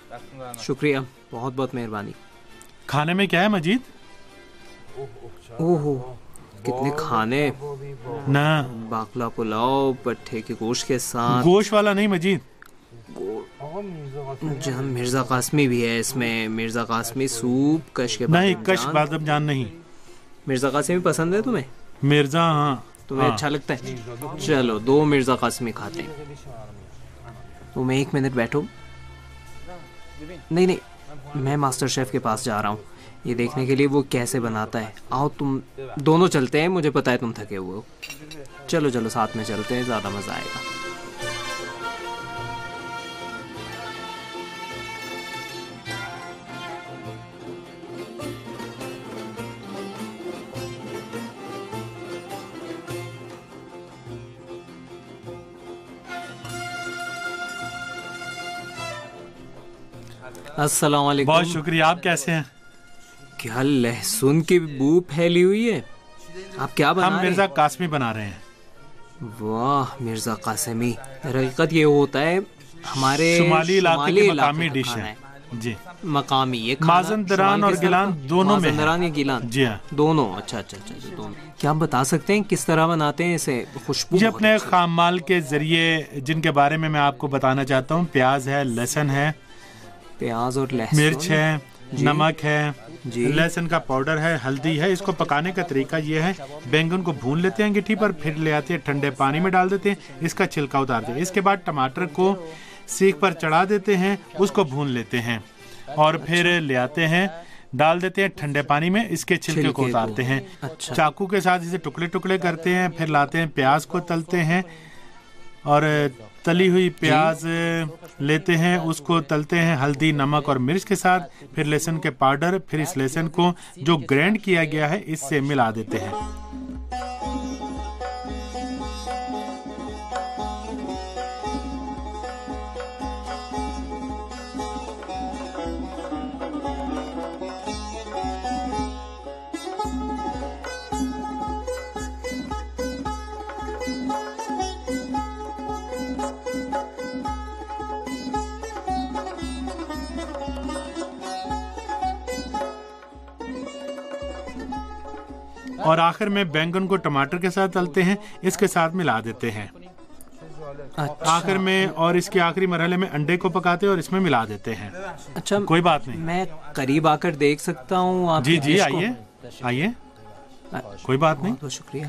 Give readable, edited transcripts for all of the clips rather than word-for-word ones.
शुक्रिया, बहुत बहुत मेहरबानी। खाने में क्या है मजीद? ओहो, कितने खाने ना, बाकला पुलाव पट्ठे के गोश्त के साथ। गोश्त वाला नहीं मजीद, जहाँ मिर्जा कासमी भी है इसमें। मिर्जा कासमी सूप, कश के नहीं कश बादाम जान नहीं। मिर्जा कासमी पसंद है तुम्हें? मिर्जा, हाँ तुम्हें अच्छा लगता है? चलो 2 मिर्जा कासमी खाते हैं। तुम 1 मिनट बैठो। नहीं, मैं मास्टर शेफ के पास जा रहा हूँ ये देखने के लिए वो कैसे बनाता है। आओ तुम दोनों चलते हैं, मुझे पता है तुम थके हुए हो। चलो साथ में चलते हैं, ज़्यादा मज़ा आएगा। अस्सलाम वालेकुम। बहुत शुक्रिया, आप कैसे हैं? क्या लहसुन की बू फैली हुई है। आप क्या बना रहे हैं? हम मिर्जा कासमी बना रहे हैं। वाह, मिर्जा कासमी। हकीकत ये होता है हमारे शुमाली इलाके की मकामी डिश है जी। मकामी ये माजंदरान और गिलान दोनों में। माजंदरान या गिलान जी हाँ, दोनों। अच्छा दोनों। क्या आप बता सकते हैं किस तरह बनाते हैं इसे? खुशबू जी अपने खाम माल के जरिए जिनके बारे में मैं आपको बताना चाहता हूँ। प्याज है, लहसुन है, प्याज और लहसुन, मिर्च है, नमक है, लहसुन का पाउडर है, हल्दी है। इसको पकाने का तरीका ये है, बैंगन को भून लेते हैं अंगीठी पर, फिर ले आते हैं ठंडे पानी में डाल देते हैं, इसका छिलका उतारते हैं। इसके बाद टमाटर को सीख पर चढ़ा देते हैं, उसको भून लेते हैं और फिर ले आते हैं, डाल देते हैं ठंडे पानी में, इसके छिलके को उतारते हैं। अच्छा। चाकू के साथ इसे टुकड़े टुकड़े करते हैं, फिर लाते हैं प्याज को तलते हैं और तली हुई प्याज लेते हैं, उसको तलते हैं हल्दी, नमक और मिर्च के साथ, फिर लहसुन के पाउडर, फिर इस लहसुन को जो ग्राइंड किया गया है इससे मिला देते हैं। और आखिर में बैंगन को टमाटर के साथ तलते हैं, इसके साथ मिला देते हैं। अच्छा। आखिर में और इसके आखिरी मरहले में अंडे को पकाते हैं और इसमें मिला देते हैं। अच्छा, कोई बात नहीं, मैं करीब आकर देख सकता हूँ आप? जी आइए आइए, कोई बात नहीं। बहुत शुक्रिया।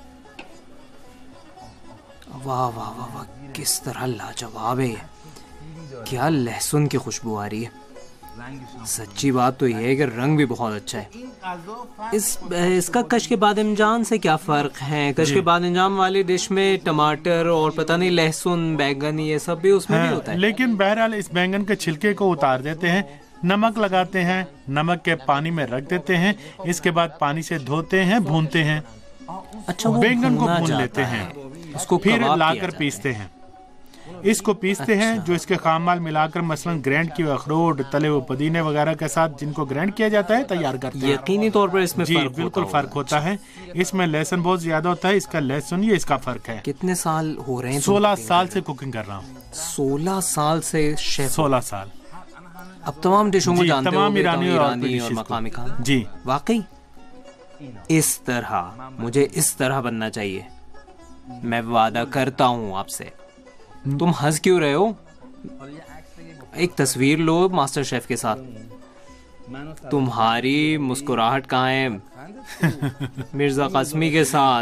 वाह वाह वाह वाह, किस तरह लाजवाब है। क्या लहसुन की खुशबू आ रही है। सच्ची बात तो यह है कि रंग भी बहुत अच्छा है। इसका कश के बादिंजान से क्या फर्क है? कश के बादिंजान वाली डिश में टमाटर और पता नहीं लहसुन, बैंगन ये सब भी उसमें भी होता है। लेकिन बहरहाल इस बैंगन के छिलके को उतार देते हैं, नमक लगाते हैं, नमक के पानी में रख देते हैं, इसके बाद पानी से धोते हैं, भूनते हैं। अच्छा, बैंगन को भून लेते हैं, उसको फिर लाकर पीसते हैं। इसको पीसते हैं, जो इसके खामाल मिलाकर मसलन ग्राइंड किए अखरोट, तले हुए पुदीने वगैरह के साथ जिनको ग्राइंड किया जाता है तैयार करते हैं। यकीनी तौर पर इसमें जी बिल्कुल फर्क होता है। इसमें लहसुन बहुत ज्यादा होता है, इसका लहसुन ये इसका फर्क है। कितने साल हो रहे हैं? 16 साल से कुकिंग कर रहा हूँ। 16 साल से शेफ? 16 साल। अब तमाम डिशों को जानते हो? तमाम ईरानी और मकामी खाना। जी वाकई इस तरह, मुझे इस तरह बनना चाहिए। मैं वादा करता हूँ आपसे। तुम हंस क्यों रहे हो? एक तस्वीर लो मास्टर शेफ के साथ। तुम्हारी मुस्कुराहट कहाँ है मिर्जा कासमी के साथ?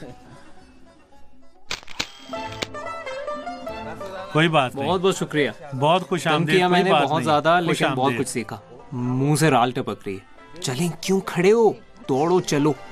कोई बात नहीं। बहुत बहुत शुक्रिया। बहुत खुश किया मैंने बहुत ज्यादा, लेकिन बहुत कुछ सीखा। मुंह से राल टपक रही है। चलें, क्यों खड़े हो? दौड़ो चलो।